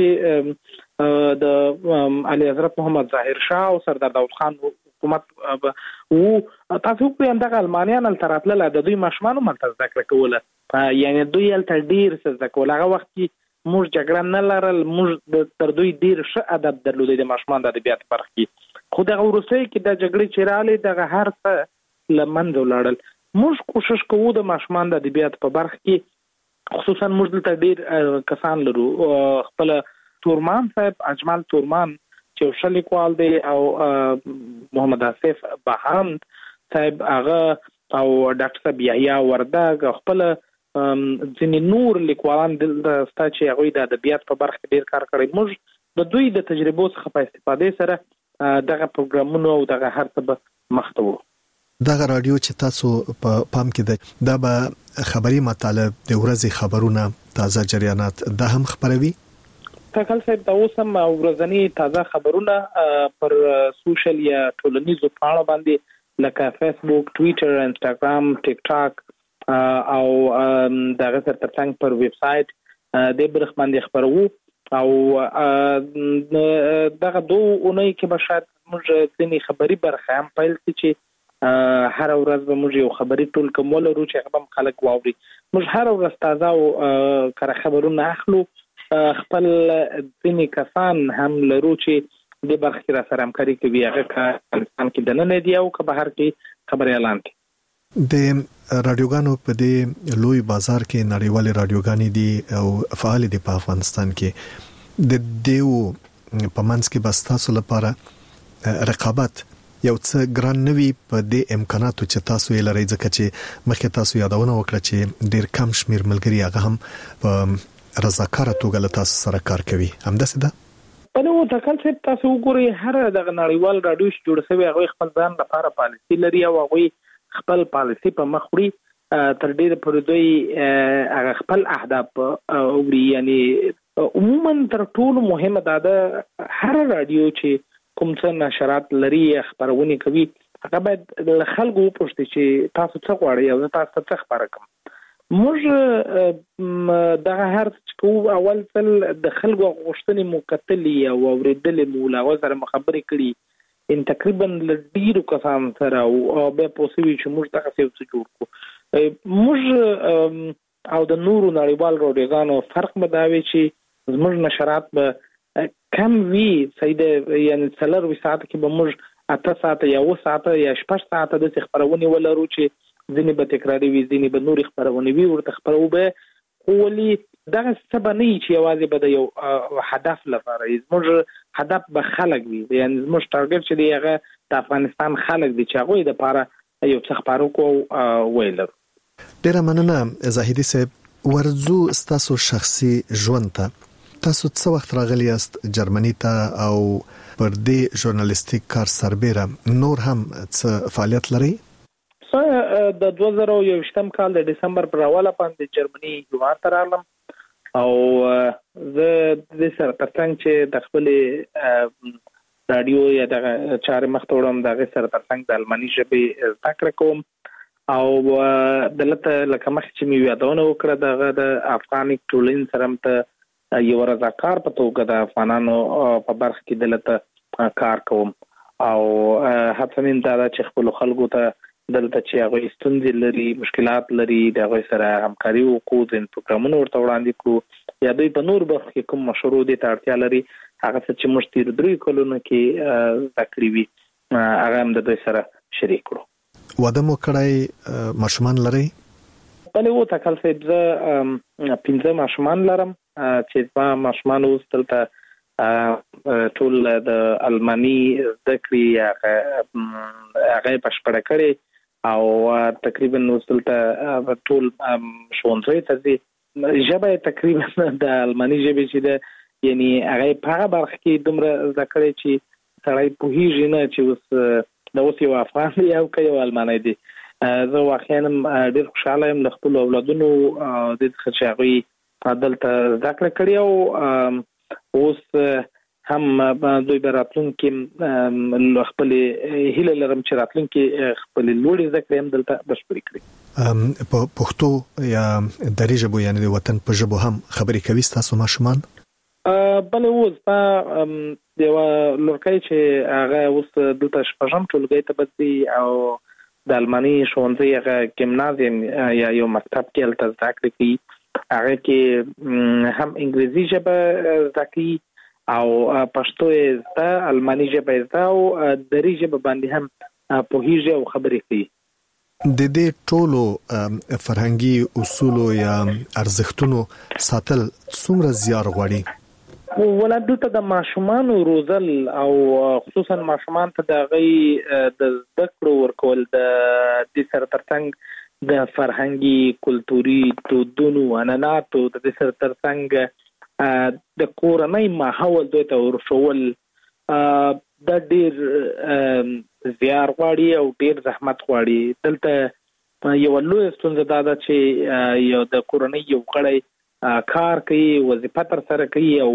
چې د علي حضرت محمد ظاهر شاه او سردار داود خان حکومت وو، تاسو په دغه المانیان التراتل د دوی ماشومان ملته ذکر کوله، یعنی دوی الته ډیر څه ذکر هغه وخت کې موږ جګړه نه لرل، موږ تر دوی ډیر ښه ادب درلودي د ماشومان د ادبیات برخه کې. خو دغه وروسته کې د جګړې چیرالې دغه هر څه لمنځه ولاړل. موږ کوشش کوو د ماشومان د ادبیات په برخه کې خصوصا موږ دلته ډیر کسان لرو. خپل تورمان صاحب اجمل تورمان چې شل لیکوال دی او محمد آصف بهاند صاحب هغه او ډاکټر صاحب یحیی وردګ خپل ځینې نور لیکوالان دلته ستا چې هغوی د ادبیات په برخه کې ډیر کار کړی. موږ د دوی د تجربو څخه په استفادې سره دغه پروګرامونو او دغه هر څه به مخته وو. دغه رادیو چې تاسو په پام کې ده دا به خبري مطالب د ورځې خبرونه تازه جریانات ده هم خبروي؟ تکل صاحب دا اوس هم ورځنی تازه خبرونه پر سوشل یا ټولنیزو پاڼو باندې لکه فیسبوک، ټویټر، انستاګرام، ټیک ټاک او دغه ترڅنګ پر ویب سټ د برخ باندې خبرو او دغه دوه اونۍ کې به شاید موږ ځینې خبري برخه هم پیل کړو چې هر ورځ به موږ یو خبري ټول کوم ولرو چې هغه هم خلک واوري. موږ هر ورځ تازه او کره خبرونه اخلو. خپل ځینې کسان هم لرو چې د برخه کې را سره همکاري کوي، هغه افغانستان کې دننه دی او که بهر کې خبري اعلان کوي. د رادیوګانو په دې لوی بازار کې نړیوالې رادیوګانې دي او فعال دي په افغانستان کې. د دیو په منځ کې بس تاسو لپاره رقابت یو څه ګران نوي په دې امکاناتو چې تاسو یې لرئ، ځکه چې مخکې تاسو یادونه وکړه چې ډیر کم شمیر ملګري هغه هم په رضاکاره توګه له تاسو سره کار کوي، همداسې ده؟ په نو تکل چې تاسو وګورئ هر دغه نړیوال رادیو چې جوړ شوی هغه خپل ځان لپاره پالیسي لري او هغه خپل پالیسي په مخ وړي تر ډیره پورې دوی هغه خپل اهداف وړي. یعنی عموما تر ټولو مهمه ده هر رادیو چې کوم څه نشرات لري خبرونه کوي هغه باید له خلکو وپوښتي چې تاسو څه غواړئ او تاسو څه خبره کوم. موږ دغه هر څه اول ځل د خلکو غوښتنې مکتلې او اوریدلې مو لا وزره مخبري کړي ان تقریبا ډیرو کسان سره او به پوسوي چې موږ دغه څه جوړ کړو. موږ او د نورو نړیوال رادیوګانو فرق مداوي چې زموږ نشرات به کم وی سیده یعنی څلور ساعت کې به موږ 8 ساعت یا 9 ساعت یا 6 ساعت د خبرونه ولرو چې ځینې به تکراري وي، ځینې به نورې خبرونه وي ورته خبرو به ولي دغه څه به نه چې یوازې به د یو هدف لپاره زموږ هدف به خلک وي، یعنی زموږ ټارګټ چې دی هغه د افغانستان خلک دي چې هغوی دپاره یو څه خپاره کړو ویلر. ډیره مننه زاهدي صاحب. ورځو ستاسو شخصي ژوند ته تاسو څه وخت راغلی یاست جرمني ته او پر دې ژورنالیستیک کار سربېره نور هم څه فعالیت لرئ؟ د 2021 کال د دسمبر پر اوله باندې جرمني هیواد ته راغلم او زه د سره ترڅنګ چې د خپل رادیو یا د چارې مخته وړم دغه سره ترڅنګ د الماني ژبې زده کړه کوم او دلته لکه مخکې چې مې یادونه وکړه دغه د افغاني ټولنې سره ته یو رضاکار په توګه د افغانانو په برخه کې دلته کار کوم او هڅمین دا چې خپل خلکو ته دلته چې هغه ستونزې لري مشکلات لري د هغه سره همکاري وکړو د پروګرامونو ورته وړاندې کړو یا دوی په نور برخه کې کوم مشورو دي ته اړتیا لري هغه چې موږ تیر 3 کلونو کې تقریبي هغه هم د دوی سره شریک کړو. واده مو کړای ماشومان لري؟ بله و تکل صاحب زه 15 ماشومان لرم چې ما ماشومان اوس دلته ټول د المانی زده کړې هغه بشپړه کړې او تقریبا اوس دلته ټول ښوونځي ته ځي ژبه تقریبا د المانی ژبې چې د یعنی هغه په هغه برخه کې دومره زده کړې چې سړی پوهیږي نه چې اوس یو افغان دی او که یو المانی دی. زه واقعا ډېر خوشاله یم له خپل اولادونو د څه چې هغوی دلته زده کړه کړې او اوس هم دوی به راتلونکي خپلې هیله لرم چې راتلونکي خپلې لوړې زده کړې هم دلته بشپړې کړي. په پښتو یا دري ژبو یعنې د وطن په ژبو هم خبرې کوي ستاسو ماشومان؟ بله اوس په یوه لورکۍ چې هغه اوس دلته شپږم ټولګۍ ته بدلي او د المانی ښوونځي هغه ګیمنازیم یا یو مکتب کې هلته زده کړې کوي هغه کې هم انګلیسي ژبه زده کوي او پښتو یې زده المانی ژبه یې زده او دري ژبه باندې هم پوهیږي او خبرې کوي. د دې ټولو فرهنګي اصولو یا ارزښتونو ساتل څومره زیار غواړي؟ ولادت د ماشومان روزل او خصوصا ماشومان ته د غي د زده کړو ورکول د سر ترڅنګ د فرهنګي کلتوري دودونو عنعناتو د سر ترڅنګ د کورنۍ ماحول دوی ته ورشول د ډیر زیار غواړي او ډیر زحمت غواړي. دلته یو لوی ستونزه دا چې یو د کورنۍ یو غړی کار کوي وظیفه تر سره کوي او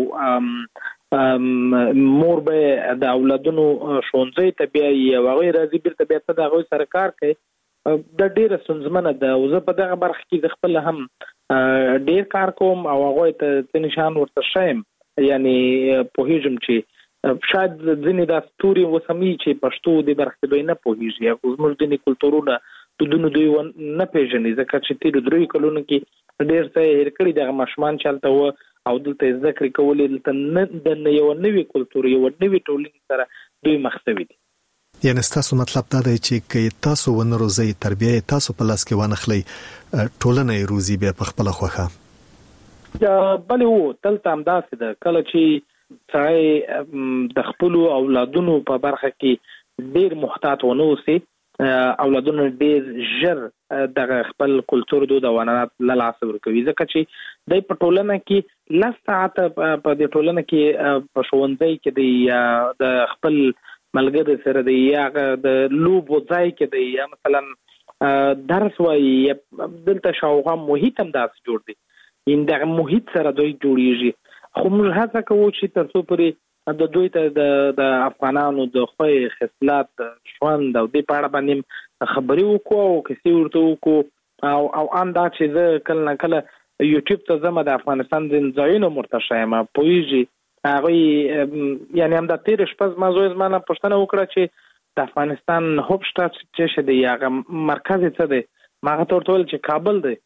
مور به د اولادونو ښوونځي ته بیایي او هغوی راځي بیرته بیا ته د هغوی سره کار کوي د ډېره ستونزمنه ده او زه په دغه برخه کې د خپل هم ډېر کار کوم او هغوی ته ځینې شیان ورته ښیم یعنې پوهېږم چې شاید ځینې دا ستوري اوس هم چې پښتو دې برخه کې دوی نه پوهېږي او زموږ ځینې کلتورونه دودونه دوی نه پېژني ځکه چې تېرو 3 کلونو کې ډېر څه هېر کړي دغه ماشومان چې هلته وه او دلته زده کړې کولې دلته د یوه نوي کلتور یوه نوي ټولنې سره دوی مخ شوي دي. یعنې ستاسو مطلب دا دی چې که تاسو ونه روزئ تربیه یې تاسو په لاس کې وانخلئ ټولنه یې روزي بیا په خپله خوښه؟ بلې هو دلته همداسې ده کله چې سړی د خپلو اولادونو په برخه کې ډېر محتاط ونه اوسي اولادونه ډېر ژر دغه خپل کلتور دود او عنعنات له لاسه ورکوي ځکه چې دوی په ټولنه کې 10 ساعته په دې ټولنه کې په ښوونځي کې دی د خپل ملګري سره دی یا د لوبو ځای کې دی یا مثلا درس وایي دلته شاوخوا محیط هم داسې جوړ دی ان دغه محیط سره دوی جوړیږي خو موږ هڅه کوو چې تر څو پورې د دوی ته د افغانانو د خوی خصلات ژوند او د پاړه باندې خبرې وکړو او کیسې ورته وکړو او ان دا چې زه کله نه کله یوټیوب ته ځم د افغانستان د ځایونو مرتشه یم پوهیږي هغوی یعنې همدا تېره شپه زما زوی زما نه پوښتنه وکړه چې د افغانستان هوفشټات چې دی هغه مرکز یې څه دی ما هغه ته ورته وویل چې کابل دی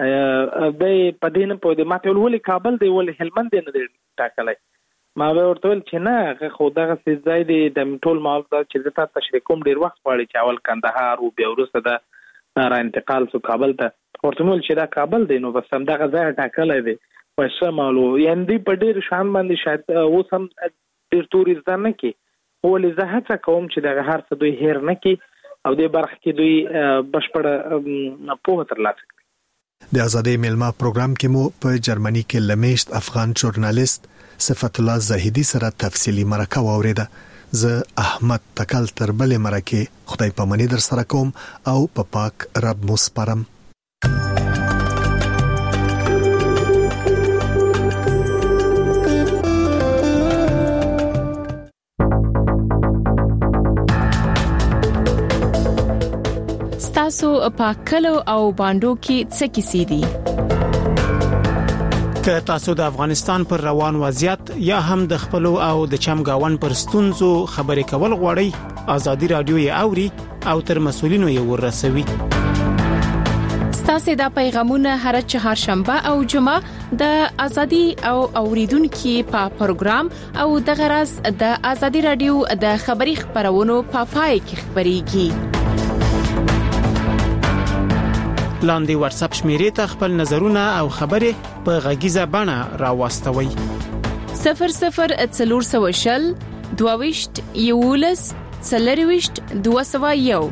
دی په دې نه پوهېدی ما ته ویل ولې کابل دی ولې هلمند یې نه دی ټاکلی ما به ورته ویل چې نه هغه خو دغه ځای دی د ټول مال چې زه تا تشریح کوم ډېر وخت غواړي چې اول کندهار و بیا وروسته د را انتقال سو کابل ته ورته مې ویل چې دا کابل دی نو بس همدغه ځای ټاکلی دی په ښه مالو یعنې دوی په ډېر شان باندې شاید اوس هم ډېر تورې زده نه کړي ولې زه هڅه کوم چې دغه هر څه دوی هېر نه کړي او دې برخه کې دوی بشپړه پوهه ترلاسه کړي. د ازادۍ میلمه پروګرام کې مو په جرمني کې لمیشت افغان ژورنالیست صفت الله زاهدی سره تفصیلی مرکه واوریده. زه احمد تکل تر بلې مرکه خدای پامانی در سره کوم او په پاک رب مو سپارم. ستاسو په کلو او باندو کې څه کیسې دي؟ که تاسو د افغانستان پر روان وضعیت یا هم د خپل او د چمګاون پر ستونزو خبرې کول غواړئ ازادي رادیو یې اوري او تر مسولینو یې ورسوي. ستاسو د پیغامونه هر چهارشنبه او جمعه د ازادي او اوریدونکو په پروګرام او د غرض د ازادي رادیو د خبري خبرونو په پای کې خبريږي. لاندې واتس اپ شمیرې ته خپل نظرونه او خبرې په غږیزه بڼه راوستوي. 00 420 22 11 201